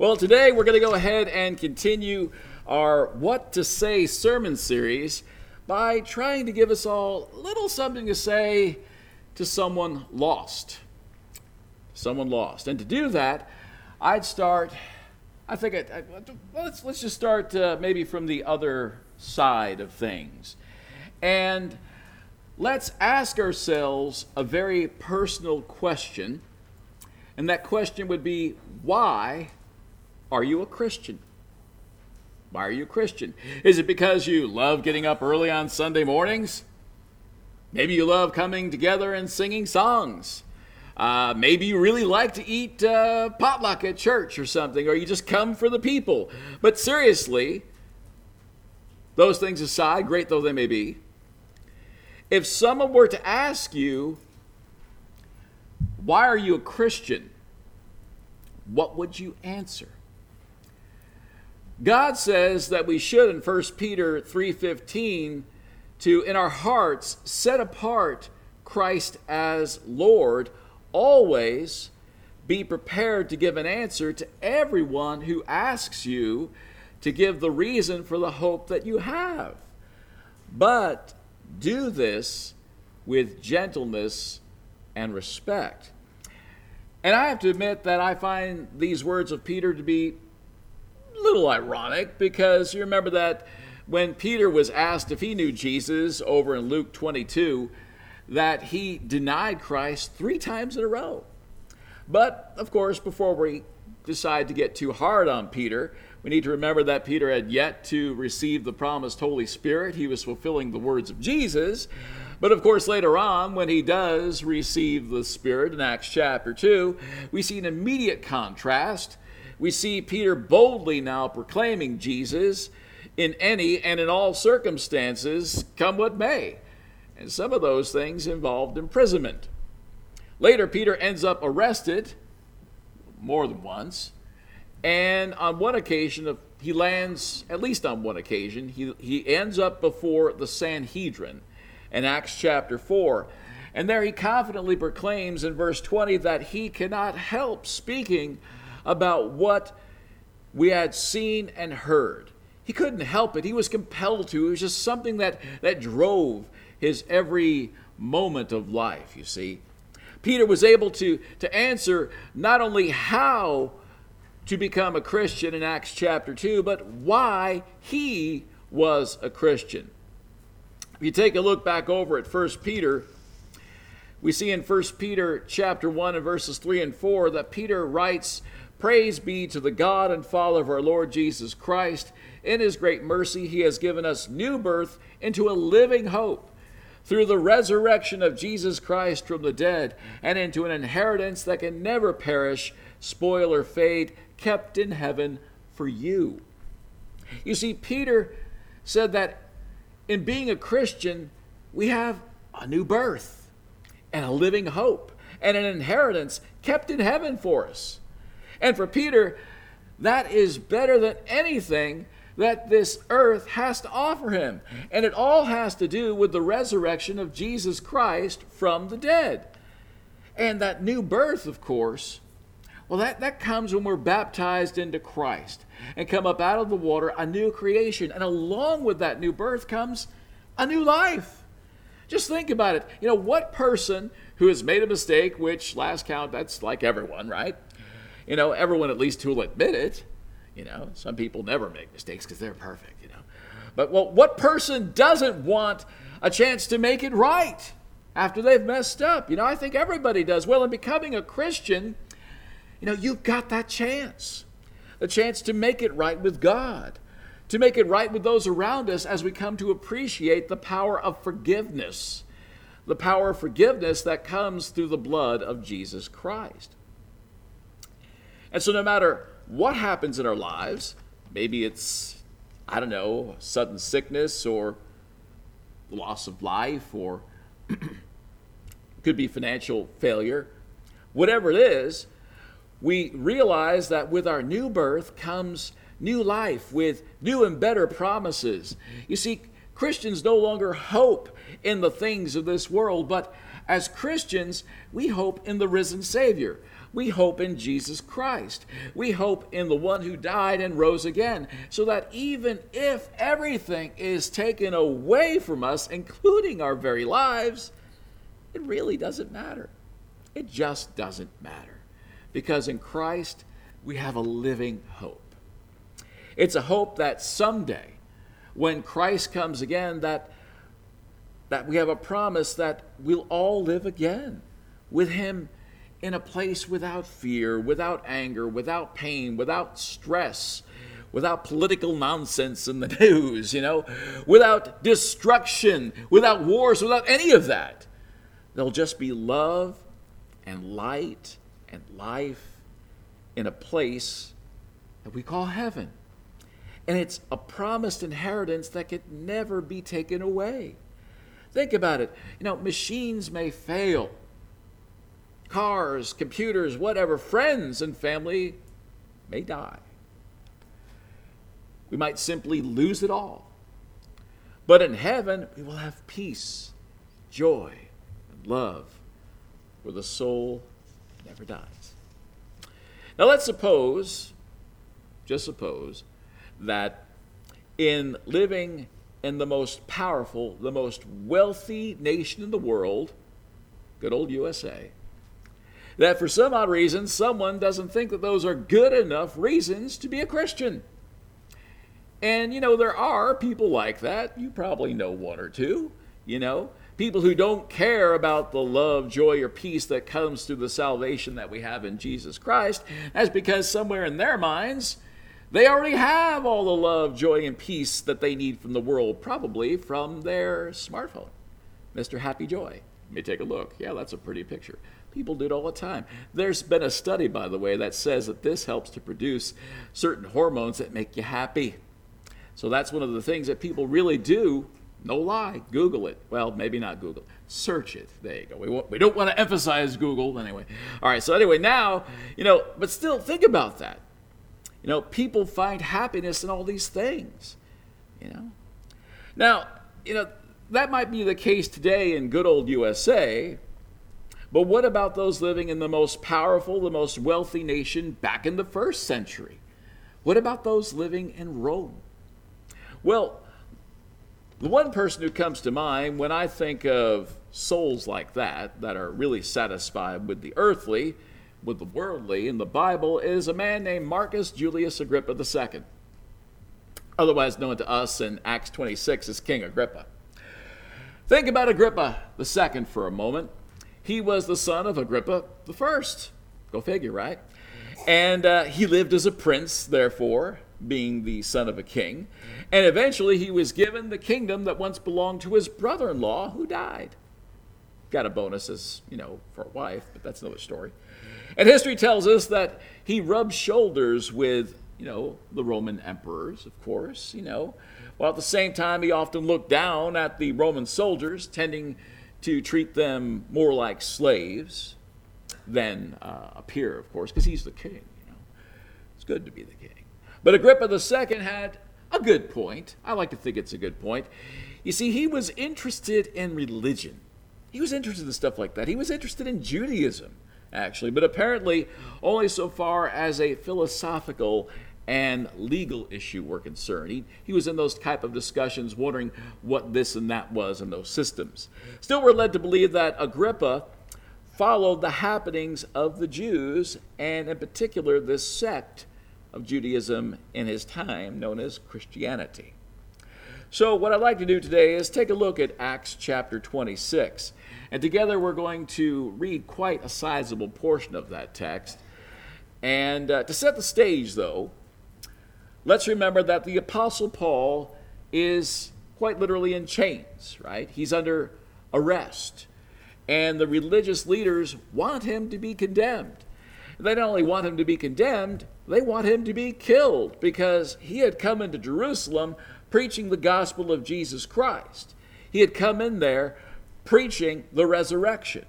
Well, today we're going to go ahead and continue our What to Say sermon series by trying to give us all a little something to say to someone lost. Someone lost. And to do that, let's just start maybe from the other side of things. And let's ask ourselves a very personal question. And that question would be, why are you a Christian? Why are you a Christian? Is it because you love getting up early on Sunday mornings? Maybe you love coming together and singing songs. Maybe you really like to eat potluck at church or something, or you just come for the people. But seriously, those things aside, great though they may be, if someone were to ask you, why are you a Christian? What would you answer? God says that we should, in 1 Peter 3:15, to, in our hearts, set apart Christ as Lord, always be prepared to give an answer to everyone who asks you to give the reason for the hope that you have. But do this with gentleness and respect. And I have to admit that I find these words of Peter to be a little ironic, because you remember that when Peter was asked if he knew Jesus over in Luke 22, that he denied Christ 3 times in a row. But, of course, before we decide to get too hard on Peter, we need to remember that Peter had yet to receive the promised Holy Spirit. He was fulfilling the words of Jesus. But, of course, later on, when he does receive the Spirit in Acts chapter 2, we see an immediate contrast. We see Peter boldly now proclaiming Jesus in any and in all circumstances, come what may. And some of those things involved imprisonment. Later, Peter ends up arrested more than once. And on one occasion, he lands, at least on one occasion, he ends up before the Sanhedrin in Acts chapter 4. And there he confidently proclaims in verse 20 that he cannot help speaking about what we had seen and heard. He couldn't help it. He was compelled to. It was just something that drove his every moment of life, you see. Peter was able to answer not only how to become a Christian in Acts chapter 2, but why he was a Christian. If you take a look back over at 1 Peter, we see in 1 Peter chapter 1 and verses 3 and 4 that Peter writes, "Praise be to the God and Father of our Lord Jesus Christ. In his great mercy, he has given us new birth into a living hope through the resurrection of Jesus Christ from the dead, and into an inheritance that can never perish, spoil, or fade, kept in heaven for you." You see, Peter said that in being a Christian, we have a new birth and a living hope and an inheritance kept in heaven for us. And for Peter, that is better than anything that this earth has to offer him. And it all has to do with the resurrection of Jesus Christ from the dead. And that new birth, of course, well, that comes when we're baptized into Christ and come up out of the water, a new creation. And along with that new birth comes a new life. Just think about it. You know, what person who has made a mistake, which last count, that's like everyone, right? You know, everyone at least who will admit it. You know, some people never make mistakes because they're perfect, you know. But, well, what person doesn't want a chance to make it right after they've messed up? You know, I think everybody does. Well, in becoming a Christian, you know, you've got that chance. The chance to make it right with God. To make it right with those around us as we come to appreciate the power of forgiveness. The power of forgiveness that comes through the blood of Jesus Christ. And so no matter what happens in our lives, maybe it's, I don't know, sudden sickness or loss of life, or could be financial failure, whatever it is, we realize that with our new birth comes new life with new and better promises. You see, Christians no longer hope in the things of this world, but as Christians, we hope in the risen Savior. We hope in Jesus Christ. We hope in the one who died and rose again, so that even if everything is taken away from us, including our very lives, it really doesn't matter. It just doesn't matter. Because in Christ, we have a living hope. It's a hope that someday, when Christ comes again, that we have a promise that we'll all live again with him in a place without fear, without anger, without pain, without stress, without political nonsense in the news, without destruction, without wars, without any of that. There'll just be love and light and life in a place that we call heaven. And it's a promised inheritance that could never be taken away. Think about it. Machines may fail. Cars, computers, whatever, friends and family may die. We might simply lose it all. But in heaven, we will have peace, joy, and love, where the soul never dies. Now let's just suppose, that in living in the most powerful, the most wealthy nation in the world, good old USA, that for some odd reason, someone doesn't think that those are good enough reasons to be a Christian. And, there are people like that. You probably know one or two, people who don't care about the love, joy, or peace that comes through the salvation that we have in Jesus Christ. That's because somewhere in their minds, they already have all the love, joy, and peace that they need from the world, probably from their smartphone. Mr. Happy Joy. Let me take a look. Yeah, that's a pretty picture. People do it all the time. There's been a study, by the way, that says that this helps to produce certain hormones that make you happy. So that's one of the things that people really do. No lie. Google it. Well, maybe not Google. Search it. There you go. We don't want to emphasize Google anyway. All right, so anyway, now, but still think about that. People find happiness in all these things, Now, that might be the case today in good old USA, but what about those living in the most powerful, the most wealthy nation back in the first century? What about those living in Rome? Well, the one person who comes to mind when I think of souls like that are really satisfied with the earthly, with the worldly in the Bible, is a man named Marcus Julius Agrippa II, otherwise known to us in Acts 26 as King Agrippa. Think about Agrippa II for a moment. He was the son of Agrippa I. Go figure, right? And he lived as a prince, therefore, being the son of a king. And eventually he was given the kingdom that once belonged to his brother-in-law, who died. Got a bonus as, for a wife, but that's another story. And history tells us that he rubbed shoulders with, the Roman emperors, of course, while at the same time he often looked down at the Roman soldiers, tending to treat them more like slaves than a peer, of course, because he's the king, It's good to be the king. But Agrippa II had a good point. I like to think it's a good point. You see, he was interested in religion. He was interested in stuff like that. He was interested in Judaism, actually, but apparently only so far as a philosophical and legal issue were concerned. He was in those type of discussions wondering what this and that was in those systems. Still, we're led to believe that Agrippa followed the happenings of the Jews, and in particular this sect of Judaism in his time known as Christianity. So what I'd like to do today is take a look at Acts chapter 26. And together we're going to read quite a sizable portion of that text. And to set the stage, though, let's remember that the Apostle Paul is quite literally in chains, right? He's under arrest. And the religious leaders want him to be condemned. They not only want him to be condemned, they want him to be killed because he had come into Jerusalem preaching the gospel of Jesus Christ. He had come in there preaching the resurrection.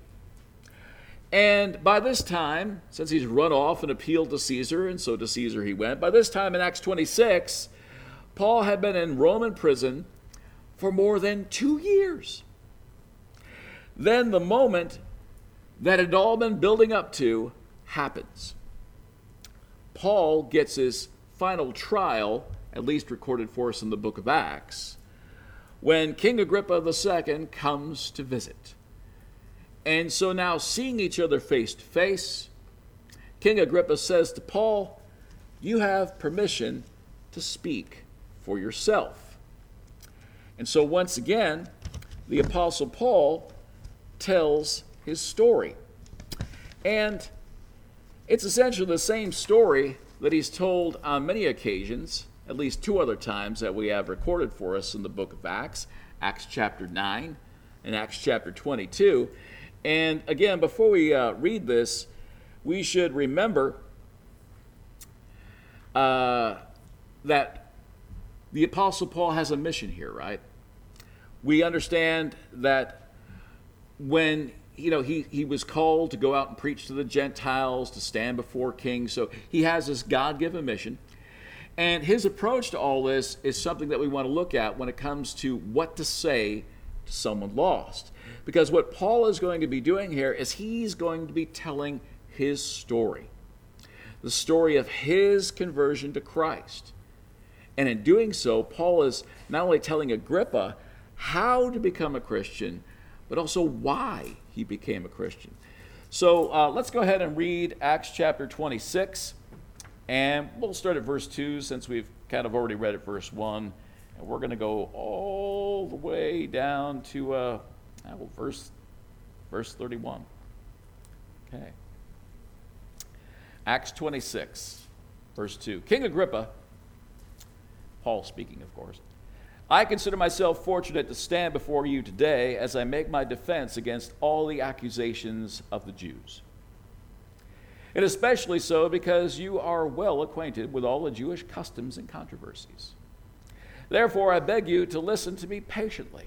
And by this time, since he's run off and appealed to Caesar, and so to Caesar he went, by this time in Acts 26, Paul had been in Roman prison for more than 2 years. Then the moment that had all been building up to, happens. Paul gets his final trial, at least recorded for us in the book of Acts, when King Agrippa II comes to visit. And so now, seeing each other face to face, King Agrippa says to Paul, "You have permission to speak for yourself." And so once again, the Apostle Paul tells his story. And it's essentially the same story that he's told on many occasions, at least two other times that we have recorded for us in the book of Acts, Acts chapter 9 and Acts chapter 22. And again, before we read this, we should remember that the Apostle Paul has a mission here, right? We understand that when he was called to go out and preach to the Gentiles, to stand before kings, so he has this God-given mission. And his approach to all this is something that we want to look at when it comes to what to say to someone lost. Because what Paul is going to be doing here is he's going to be telling his story. The story of his conversion to Christ. And in doing so, Paul is not only telling Agrippa how to become a Christian, but also why he became a Christian. So let's go ahead and read Acts chapter 26. And we'll start at verse 2 since we've kind of already read at verse 1. And we're going to go all the way down to verse 31. Okay. Acts 26, verse 2. King Agrippa, Paul speaking, of course, "I consider myself fortunate to stand before you today as I make my defense against all the accusations of the Jews. And especially so because you are well acquainted with all the Jewish customs and controversies. Therefore, I beg you to listen to me patiently.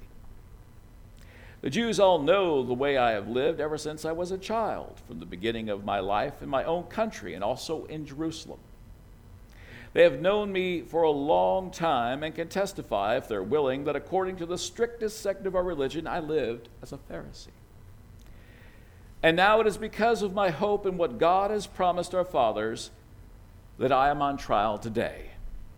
The Jews all know the way I have lived ever since I was a child, from the beginning of my life in my own country and also in Jerusalem. They have known me for a long time and can testify, if they're willing, that according to the strictest sect of our religion, I lived as a Pharisee. And now it is because of my hope in what God has promised our fathers that I am on trial today.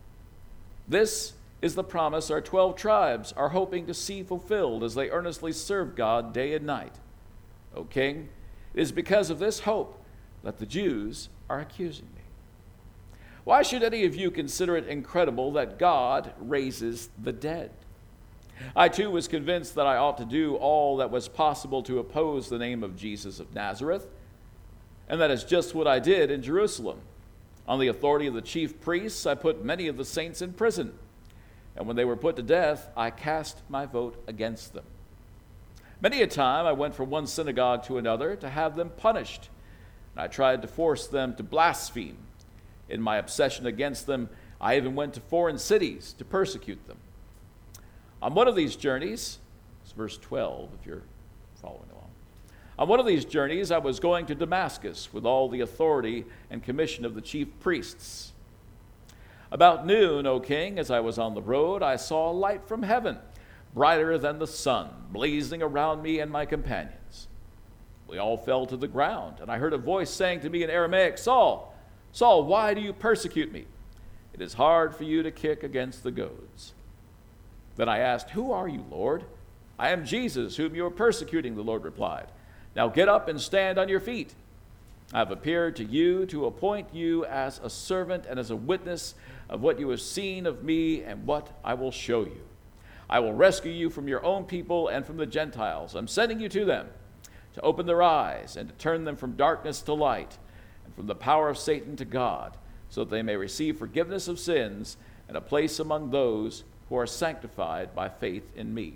This is the promise our 12 tribes are hoping to see fulfilled as they earnestly serve God day and night. O King, it is because of this hope that the Jews are accusing me. Why should any of you consider it incredible that God raises the dead? I too was convinced that I ought to do all that was possible to oppose the name of Jesus of Nazareth, and that is just what I did in Jerusalem. On the authority of the chief priests, I put many of the saints in prison, and when they were put to death, I cast my vote against them. Many a time I went from one synagogue to another to have them punished, and I tried to force them to blaspheme. In my obsession against them, I even went to foreign cities to persecute them. On one of these journeys, it's verse 12 if you're following along. On one of these journeys, I was going to Damascus with all the authority and commission of the chief priests. About noon, O king, as I was on the road, I saw a light from heaven, brighter than the sun, blazing around me and my companions. We all fell to the ground, and I heard a voice saying to me in Aramaic, Saul, Saul, why do you persecute me? It is hard for you to kick against the goads. Then I asked, Who are you, Lord? I am Jesus, whom you are persecuting, the Lord replied. Now get up and stand on your feet. I have appeared to you to appoint you as a servant and as a witness of what you have seen of me and what I will show you. I will rescue you from your own people and from the Gentiles. I'm sending you to them to open their eyes and to turn them from darkness to light and from the power of Satan to God, so that they may receive forgiveness of sins and a place among those who are sanctified by faith in me.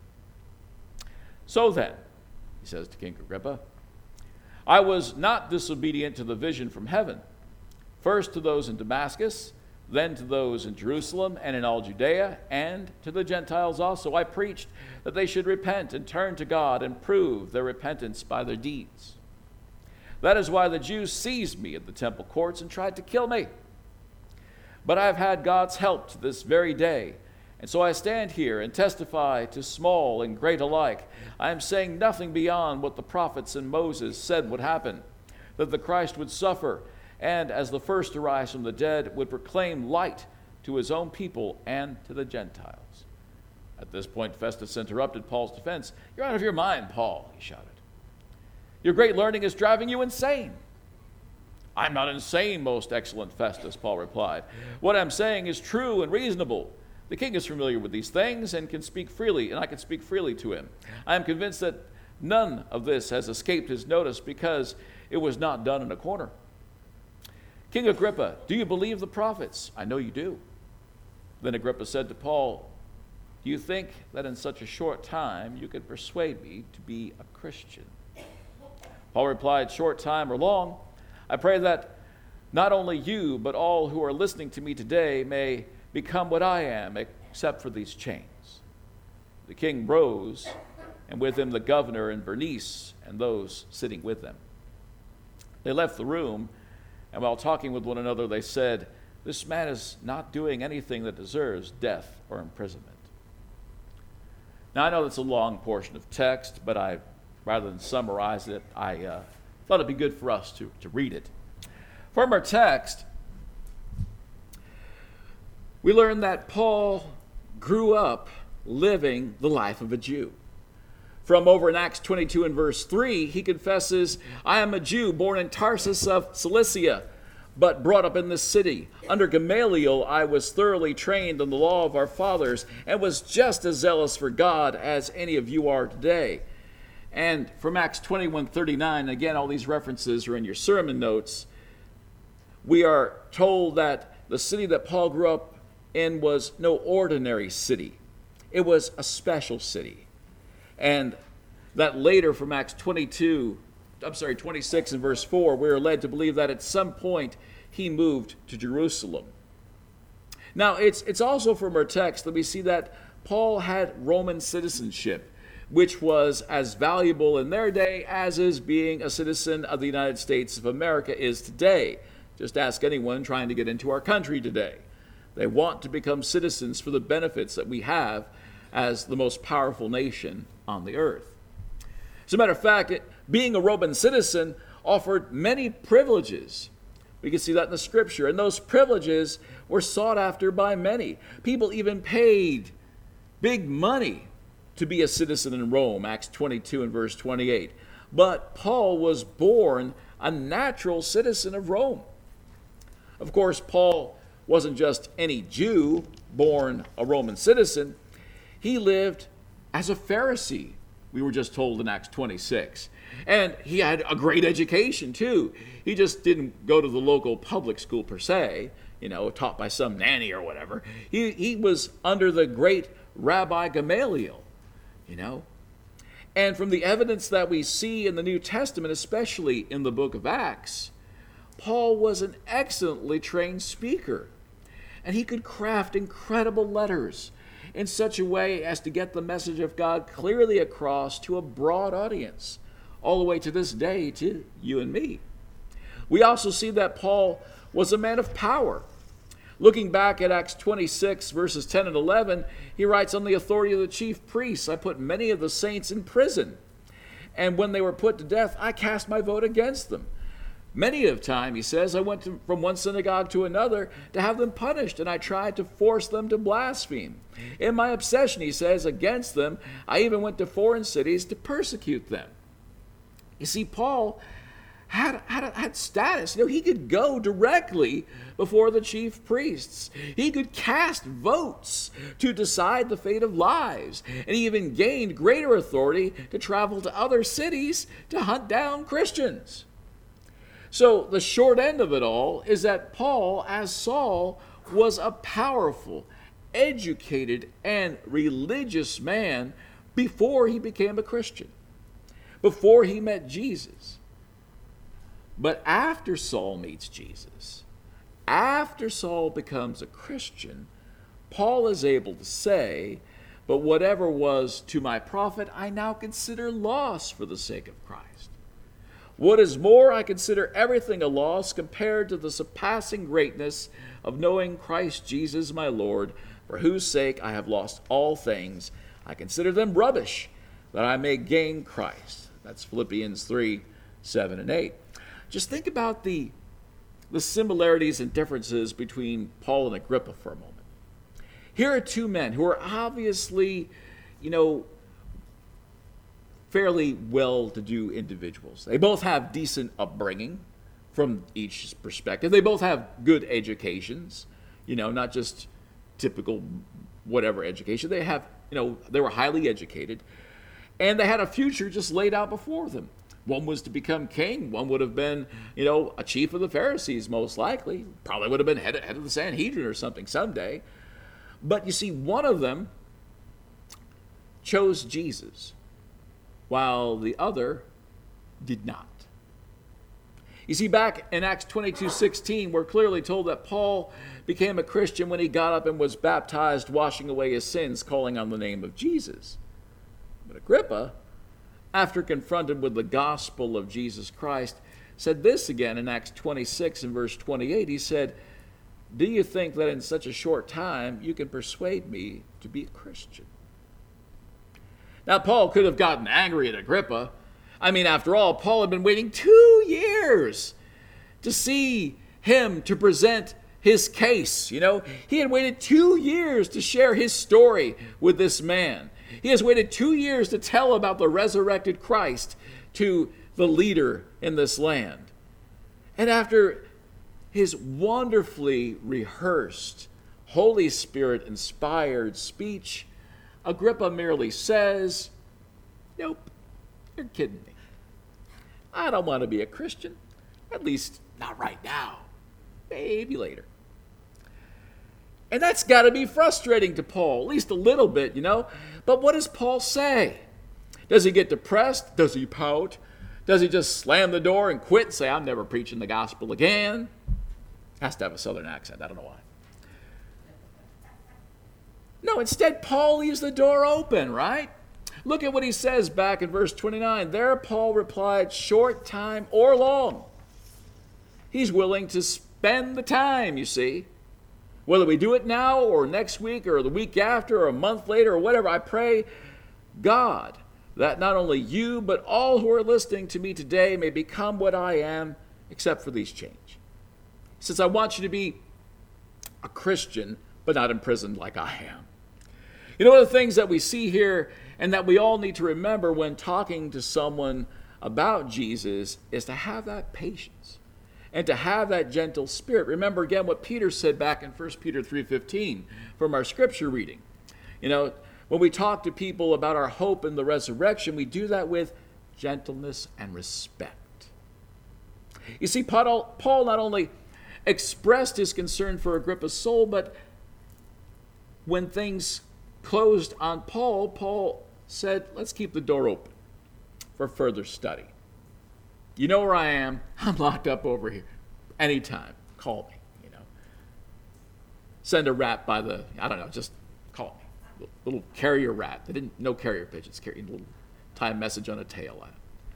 So then, he says to King Agrippa, I was not disobedient to the vision from heaven, first to those in Damascus, then to those in Jerusalem and in all Judea, and to the Gentiles also. I preached that they should repent and turn to God and prove their repentance by their deeds. That is why the Jews seized me at the temple courts and tried to kill me. But I have had God's help to this very day, and so I stand here and testify to small and great alike. I am saying nothing beyond what the prophets and Moses said would happen. that the Christ would suffer, and as the first to rise from the dead, would proclaim light to his own people and to the Gentiles. At this point, Festus interrupted Paul's defense. "You're out of your mind, Paul," he shouted. "Your great learning is driving you insane." "I'm not insane, most excellent Festus," Paul replied. "What I'm saying is true and reasonable. The king is familiar with these things and can speak freely, and I can speak freely to him. I am convinced that none of this has escaped his notice because it was not done in a corner. King Agrippa, do you believe the prophets? I know you do." Then Agrippa said to Paul, "Do you think that in such a short time you could persuade me to be a Christian?" Paul replied, "Short time or long, I pray that not only you, but all who are listening to me today may become what I am, except for these chains." The king rose, and with him the governor and Bernice and those sitting with them. They left the room, and while talking with one another, they said, "This man is not doing anything that deserves death or imprisonment." Now, I know that's a long portion of text, but rather than summarize it, I thought it'd be good for us to read it. From our text, we learn that Paul grew up living the life of a Jew. From over in Acts 22 and verse 3, he confesses, "I am a Jew born in Tarsus of Cilicia, but brought up in this city. Under Gamaliel I was thoroughly trained in the law of our fathers and was just as zealous for God as any of you are today." And from Acts 21:39, again, all these references are in your sermon notes, we are told that the city that Paul grew up in was no ordinary city. It was a special city. And that later from Acts 26 and verse 4, we are led to believe that at some point he moved to Jerusalem. Now, it's also from our text that we see that Paul had Roman citizenship, which was as valuable in their day as is being a citizen of the United States of America is today. Just ask anyone trying to get into our country today. They want to become citizens for the benefits that we have as the most powerful nation on the earth. As a matter of fact, being a Roman citizen offered many privileges. We can see that in the scripture, and those privileges were sought after by many. People even paid big money to be a citizen in Rome, Acts 22 and verse 28. But Paul was born a natural citizen of Rome. Of course, Paul wasn't just any Jew born a Roman citizen. He lived as a Pharisee, we were just told in Acts 26. And he had a great education, too. He just didn't go to the local public school per se, taught by some nanny or whatever. He was under the great Rabbi Gamaliel, And from the evidence that we see in the New Testament, especially in the book of Acts, Paul was an excellently trained speaker. And he could craft incredible letters in such a way as to get the message of God clearly across to a broad audience, all the way to this day to you and me. We also see that Paul was a man of power. Looking back at Acts 26, verses 10 and 11, he writes, "On the authority of the chief priests, I put many of the saints in prison. And when they were put to death, I cast my vote against them. Many of time," he says, "I went from one synagogue to another to have them punished, and I tried to force them to blaspheme. In my obsession," he says, "against them, I even went to foreign cities to persecute them." You see, Paul had status. He could go directly before the chief priests. He could cast votes to decide the fate of lives. And he even gained greater authority to travel to other cities to hunt down Christians. So the short end of it all is that Paul, as Saul, was a powerful, educated, and religious man before he became a Christian, before he met Jesus. But after Saul meets Jesus, after Saul becomes a Christian, Paul is able to say, "But whatever was to my profit, I now consider loss for the sake of Christ. What is more, I consider everything a loss compared to the surpassing greatness of knowing Christ Jesus my Lord, for whose sake I have lost all things. I consider them rubbish, that I may gain Christ." That's Philippians 3, 7 and 8. just think about the similarities and differences between Paul and Agrippa for a moment. Here are two men who are obviously, fairly well-to-do individuals. They both have decent upbringing from each perspective. They both have good educations, not just typical whatever education. They have, they were highly educated, and they had a future just laid out before them. One was to become king. One would have been, a chief of the Pharisees, most likely. Probably would have been head of the Sanhedrin or something someday. But you see, one of them chose Jesus, while the other did not. You see, back in Acts 22:16, we're clearly told that Paul became a Christian when he got up and was baptized, washing away his sins, calling on the name of Jesus. But Agrippa, after confronted with the gospel of Jesus Christ, said this again in Acts 26 and verse 28. He said, "Do you think that in such a short time you can persuade me to be a Christian?" Now, Paul could have gotten angry at Agrippa. I mean, after all, Paul had been waiting 2 years to see him to present his case. He had waited 2 years to share his story with this man. He has waited 2 years to tell about the resurrected Christ to the leader in this land. And after his wonderfully rehearsed, Holy Spirit-inspired speech, Agrippa merely says, "Nope, you're kidding me. I don't want to be a Christian, at least not right now, maybe later." And that's got to be frustrating to Paul, at least a little bit, But what does Paul say? Does he get depressed? Does he pout? Does he just slam the door and quit and say, "I'm never preaching the gospel again"? Has to have a southern accent. I don't know why. No, instead, Paul leaves the door open, right? Look at what he says back in verse 29. There, Paul replied, "Short time or long." He's willing to spend the time, you see. Whether we do it now or next week or the week after or a month later or whatever, I pray, God, that not only you but all who are listening to me today may become what I am, except for these change. He says, I want you to be a Christian, but not imprisoned like I am. One of the things that we see here and that we all need to remember when talking to someone about Jesus is to have that patience and to have that gentle spirit. Remember again what Peter said back in 1 Peter 3:15 from our scripture reading. When we talk to people about our hope in the resurrection, we do that with gentleness and respect. You see, Paul not only expressed his concern for Agrippa's soul, but when things closed on Paul, Paul said, let's keep the door open for further study. You know where I am. I'm locked up over here. Anytime, call me, Send a rat by just call me. Little carrier rat. They didn't know carrier pigeons carrying a little time message on a tail.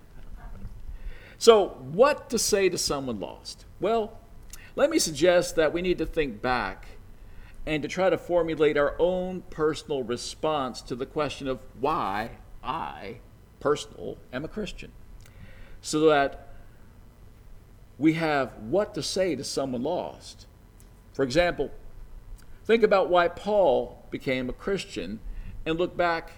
So what to say to someone lost? Well, let me suggest that we need to think back and to try to formulate our own personal response to the question of why I, am a Christian. So that we have what to say to someone lost. For example, think about why Paul became a Christian and look back,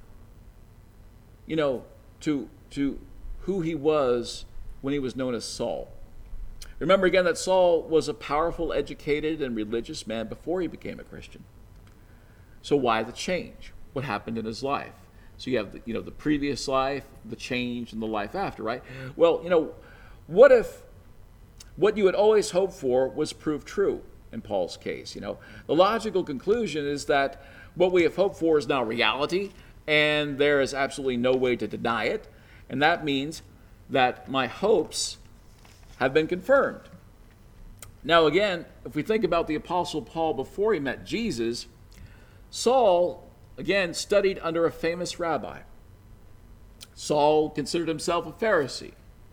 to who he was when he was known as Saul. Remember again that Saul was a powerful, educated, and religious man before he became a Christian. So why the change? What happened in his life? So you have the previous life, the change, and the life after, right? Well, what if what you had always hoped for was proved true in Paul's case? The logical conclusion is that what we have hoped for is now reality, and there is absolutely no way to deny it. And that means that my hopes have been confirmed. Now again, if we think about the Apostle Paul before he met Jesus, Saul, again, studied under a famous rabbi. Saul considered himself a Pharisee.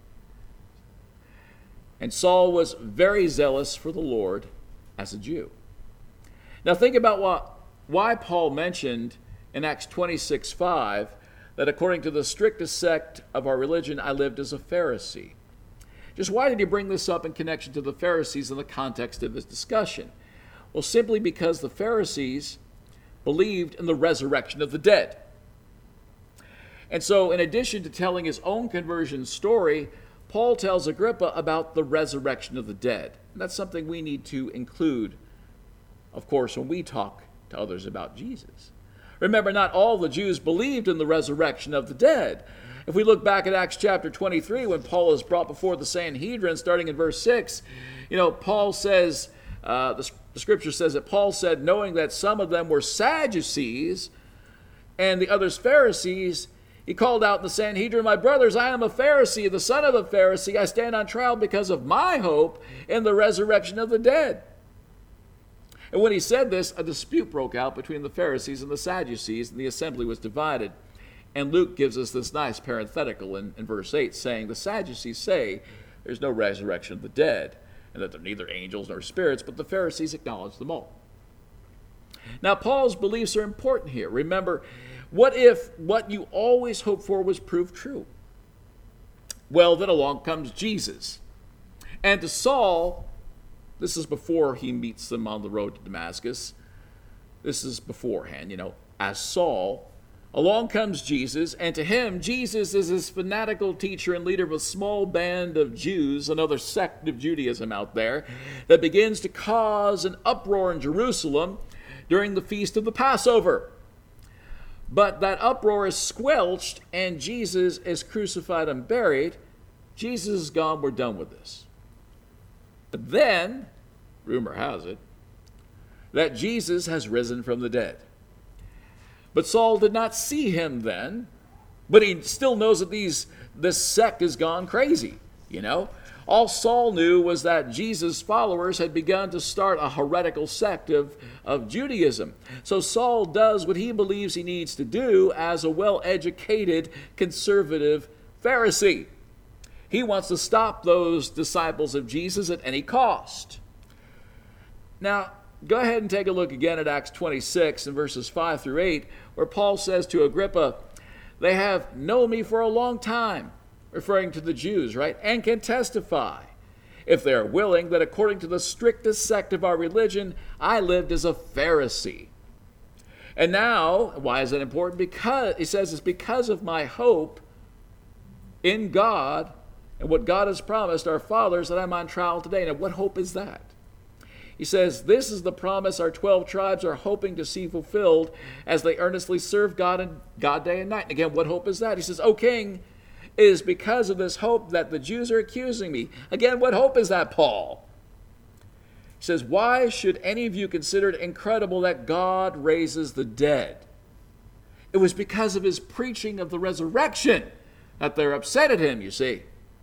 And Saul was very zealous for the Lord as a Jew. Now think about why Paul mentioned in Acts 26:5 that according to the strictest sect of our religion, I lived as a Pharisee. Just why did he bring this up in connection to the Pharisees in the context of his discussion? Well, simply because the Pharisees believed in the resurrection of the dead. And so, in addition to telling his own conversion story, Paul tells Agrippa about the resurrection of the dead. And that's something we need to include, of course, when we talk to others about Jesus. Remember, not all the Jews believed in the resurrection of the dead. If we look back at Acts chapter 23, when Paul is brought before the Sanhedrin, starting in verse 6, Paul says, the scripture says that Paul said, knowing that some of them were Sadducees and the others Pharisees, he called out in the Sanhedrin, my brothers, I am a Pharisee, the son of a Pharisee. I stand on trial because of my hope in the resurrection of the dead. And when he said this, a dispute broke out between the Pharisees and the Sadducees, and the assembly was divided. And Luke gives us this nice parenthetical in verse 8, saying, the Sadducees say there's no resurrection of the dead, and that they're neither angels nor spirits, but the Pharisees acknowledge them all. Now, Paul's beliefs are important here. Remember, what if what you always hoped for was proved true? Well, then along comes Jesus. And to Saul, this is before he meets them on the road to Damascus. This is beforehand, as Saul, along comes Jesus, and to him, Jesus is his fanatical teacher and leader of a small band of Jews, another sect of Judaism out there, that begins to cause an uproar in Jerusalem during the feast of the Passover. But that uproar is squelched, and Jesus is crucified and buried. Jesus is gone, we're done with this. But then, rumor has it, that Jesus has risen from the dead. But Saul did not see him then, but he still knows that this sect has gone crazy, All Saul knew was that Jesus' followers had begun to start a heretical sect of Judaism. So Saul does what he believes he needs to do as a well-educated conservative Pharisee. He wants to stop those disciples of Jesus at any cost. Now, go ahead and take a look again at Acts 26 and verses 5 through 8, where Paul says to Agrippa, they have known me for a long time, referring to the Jews, right? And can testify, if they are willing, that according to the strictest sect of our religion, I lived as a Pharisee. And now, why is that important? Because, he says, it's because of my hope in God and what God has promised our fathers that I'm on trial today. Now, what hope is that? He says, this is the promise our 12 tribes are hoping to see fulfilled as they earnestly serve God day and night. And again, what hope is that? He says, O King, it is because of this hope that the Jews are accusing me. Again, what hope is that, Paul? He says, why should any of you consider it incredible that God raises the dead? It was because of his preaching of the resurrection that they're upset at him, you see.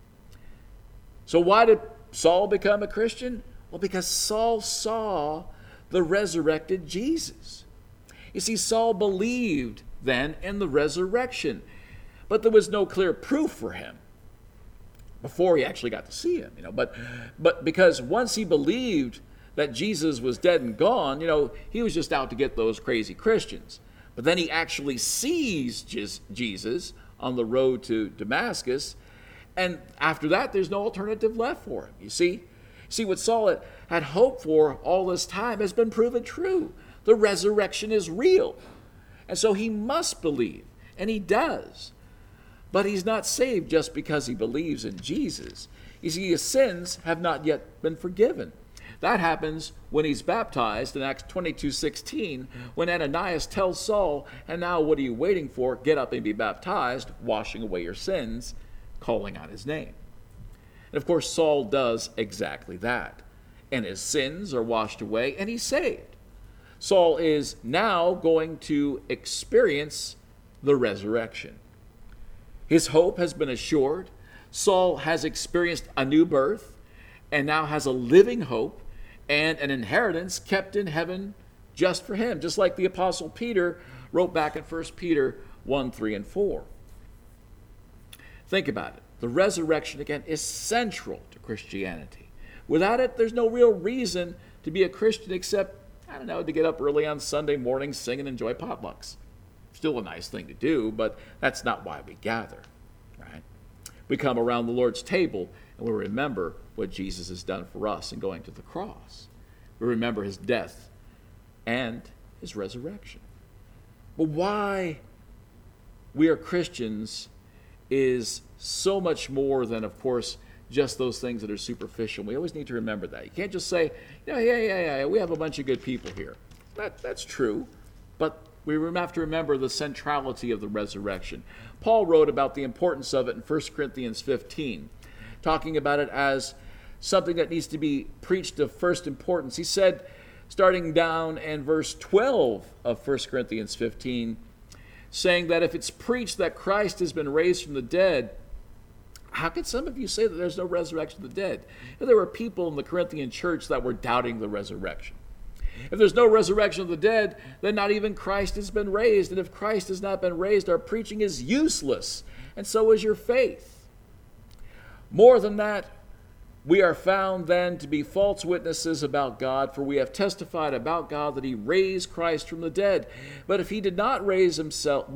So why did Saul become a Christian? Well, because Saul saw the resurrected Jesus. You see, Saul believed then in the resurrection, but there was no clear proof for him before he actually got to see him, But because once he believed that Jesus was dead and gone, he was just out to get those crazy Christians. But then he actually sees Jesus on the road to Damascus, and after that, there's no alternative left for him, you see. See, what Saul had hoped for all this time has been proven true. The resurrection is real. And so he must believe, and he does. But he's not saved just because he believes in Jesus. You see, his sins have not yet been forgiven. That happens when he's baptized in Acts 22:16, when Ananias tells Saul, and now what are you waiting for? Get up and be baptized, washing away your sins, calling on his name. And of course, Saul does exactly that. And his sins are washed away, and he's saved. Saul is now going to experience the resurrection. His hope has been assured. Saul has experienced a new birth, and now has a living hope and an inheritance kept in heaven just for him, just like the Apostle Peter wrote back in 1 Peter 1, 3, and 4. Think about it. The resurrection, again, is central to Christianity. Without it, there's no real reason to be a Christian except, to get up early on Sunday morning, sing and enjoy potlucks. Still a nice thing to do, but that's not why we gather, right? We come around the Lord's table, And we remember what Jesus has done for us in going to the cross. We remember his death and his resurrection. But why we are Christians is so much more than, of course, just those things that are superficial. We always need to remember that. You can't just say, yeah, we have a bunch of good people here. That's true, but we have to remember the centrality of the resurrection. Paul wrote about the importance of it in 1 Corinthians 15, talking about it as something that needs to be preached of first importance. He said, starting down in verse 12 of 1 Corinthians 15, saying that if it's preached that Christ has been raised from the dead, how can some of you say that there's no resurrection of the dead? There were people in the Corinthian church that were doubting the resurrection. If there's no resurrection of the dead, then not even Christ has been raised. And if Christ has not been raised, our preaching is useless, and so is your faith. More than that, we are found then to be false witnesses about God, for we have testified about God that he raised Christ from the dead. But if he did not raise him,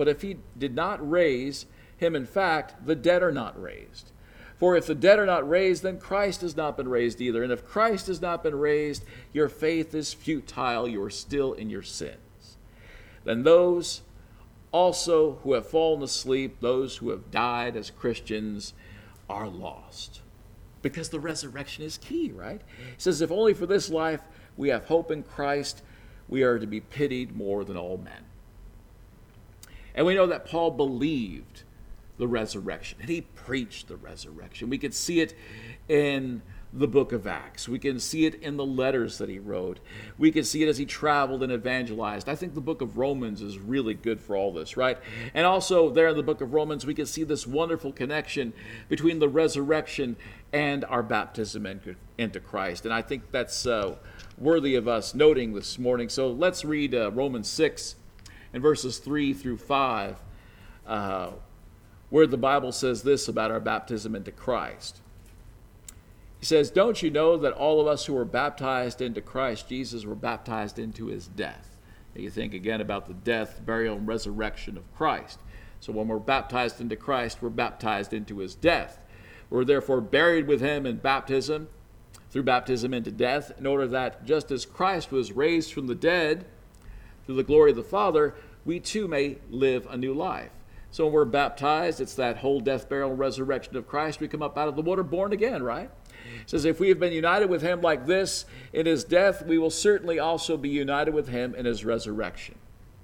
in fact, the dead are not raised. For if the dead are not raised, then Christ has not been raised either. And if Christ has not been raised, your faith is futile, you are still in your sins. Then those also who have fallen asleep, those who have died as Christians, are lost. Because the resurrection is key, right? It says, if only for this life we have hope in Christ, we are to be pitied more than all men. And we know that Paul believed the resurrection, and he preached the resurrection. We could see it in the book of Acts. We can see it in the letters that he wrote. We can see it as he traveled and evangelized. I think the book of Romans is really good for all this, right? And also there in the book of Romans, we can see this wonderful connection between the resurrection and our baptism into Christ. And I think that's worthy of us noting this morning. So let's read Romans 6 and verses 3 through 5, where the Bible says this about our baptism into Christ. He says, don't you know that all of us who were baptized into Christ Jesus were baptized into his death? And you think again about the death, burial, and resurrection of Christ. So when we're baptized into Christ, we're baptized into his death. We're therefore buried with him in baptism, through baptism into death, in order that just as Christ was raised from the dead through the glory of the Father, we too may live a new life. So when we're baptized, it's that whole death, burial, and resurrection of Christ. We come up out of the water born again, right? It says, if we have been united with him like this in his death, we will certainly also be united with him in his resurrection.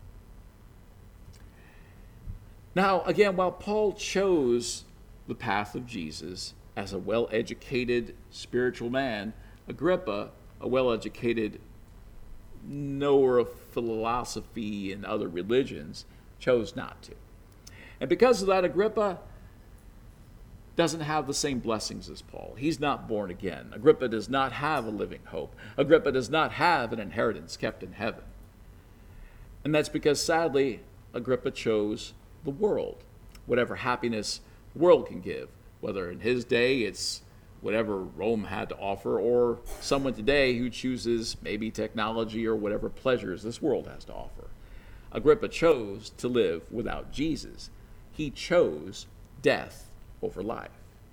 Now, again, while Paul chose the path of Jesus as a well-educated spiritual man, Agrippa, a well-educated knower of philosophy and other religions, chose not to. And because of that, Agrippa doesn't have the same blessings as Paul. He's not born again. Agrippa does not have a living hope. Agrippa does not have an inheritance kept in heaven. And that's because, sadly, Agrippa chose the world, whatever happiness the world can give, whether in his day it's whatever Rome had to offer, or someone today who chooses maybe technology or whatever pleasures this world has to offer. Agrippa chose to live without Jesus. He chose death over life.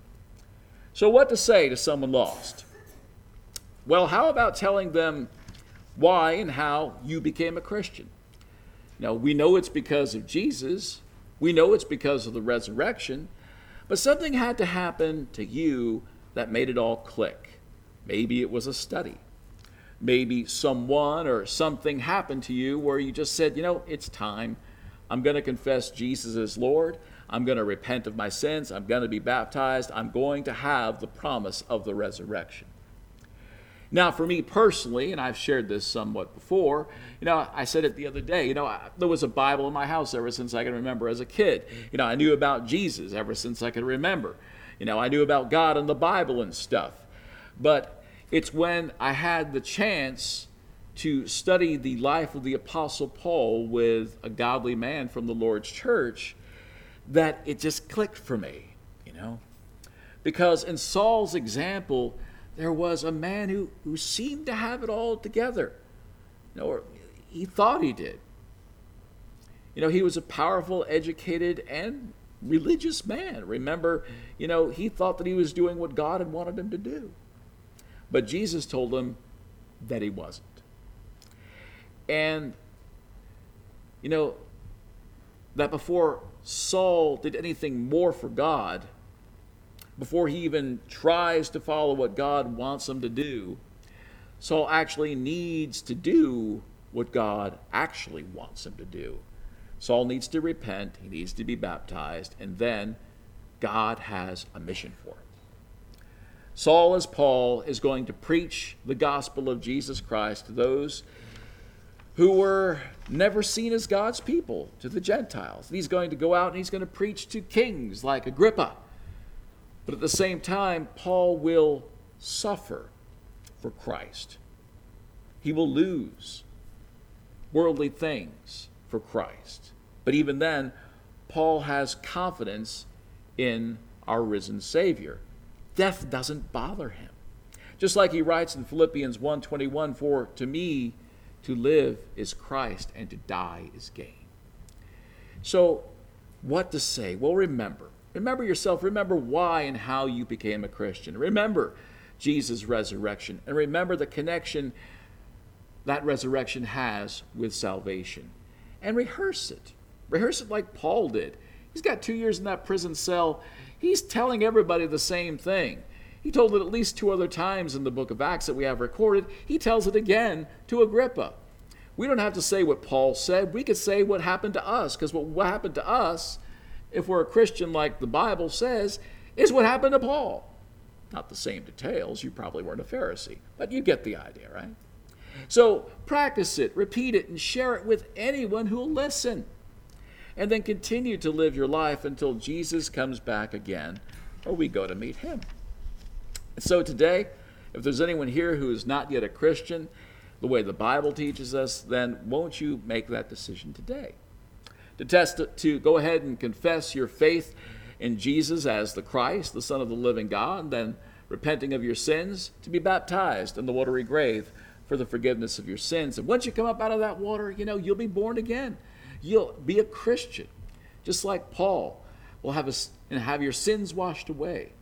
So what to say to someone lost? Well, how about telling them why and how you became a Christian? Now, we know it's because of Jesus. We know it's because of the resurrection. But something had to happen to you that made it all click. Maybe it was a study. Maybe someone or something happened to you where you just said, it's time. I'm going to confess Jesus as Lord. I'm going to repent of my sins. I'm going to be baptized. I'm going to have the promise of the resurrection. Now, for me personally, and I've shared this somewhat before, I said it the other day, there was a Bible in my house ever since I can remember as a kid. I knew about Jesus ever since I could remember. I knew about God and the Bible and stuff. But it's when I had the chance to study the life of the Apostle Paul with a godly man from the Lord's church that it just clicked for me, Because in Saul's example, there was a man who seemed to have it all together. Or he thought he did. He was a powerful, educated, and religious man. Remember, he thought that he was doing what God had wanted him to do. But Jesus told him that he wasn't. And, that before Saul did anything more for God, before he even tries to follow what God wants him to do, Saul actually needs to do what God actually wants him to do. Saul needs to repent, he needs to be baptized, and then God has a mission for him. Saul, as Paul, is going to preach the gospel of Jesus Christ to those who were never seen as God's people, to the Gentiles. And he's going to go out and he's going to preach to kings like Agrippa. But at the same time, Paul will suffer for Christ. He will lose worldly things for Christ. But even then, Paul has confidence in our risen Savior. Death doesn't bother him. Just like he writes in Philippians 1:21, "For to me to live is Christ, and to die is gain." So, what to say? Well, remember yourself. Remember why and how you became a Christian. Remember Jesus' resurrection, and remember the connection that resurrection has with salvation. And rehearse it. Rehearse it like Paul did. He's got 2 years in that prison cell. He's telling everybody the same thing. He told it at least 2 other times in the book of Acts that we have recorded. He tells it again to Agrippa. We don't have to say what Paul said. We could say what happened to us, because what happened to us, if we're a Christian like the Bible says, is what happened to Paul. Not the same details. You probably weren't a Pharisee, but you get the idea, right? So practice it, repeat it, and share it with anyone who will listen. And then continue to live your life until Jesus comes back again, or we go to meet him. So today, if there's anyone here who is not yet a Christian, the way the Bible teaches us, then won't you make that decision today? To go ahead and confess your faith in Jesus as the Christ, the Son of the living God, and then repenting of your sins, to be baptized in the watery grave for the forgiveness of your sins. And once you come up out of that water, you'll be born again. You'll be a Christian, just like Paul will have your sins washed away.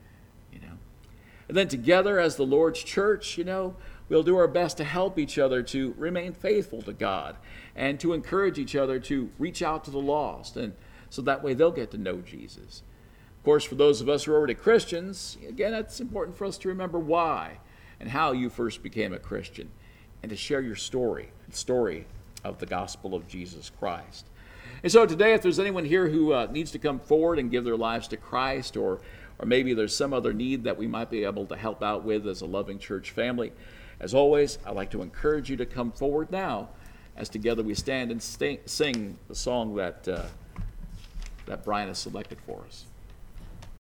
And then together as the Lord's church, we'll do our best to help each other to remain faithful to God and to encourage each other to reach out to the lost, and so that way they'll get to know Jesus. Of course, for those of us who are already Christians, again, it's important for us to remember why and how you first became a Christian, and to share your story, the story of the gospel of Jesus Christ. And so today, if there's anyone here who needs to come forward and give their lives to Christ, or maybe there's some other need that we might be able to help out with as a loving church family, as always, I'd like to encourage you to come forward now as together we stand and sing the song that Brian has selected for us.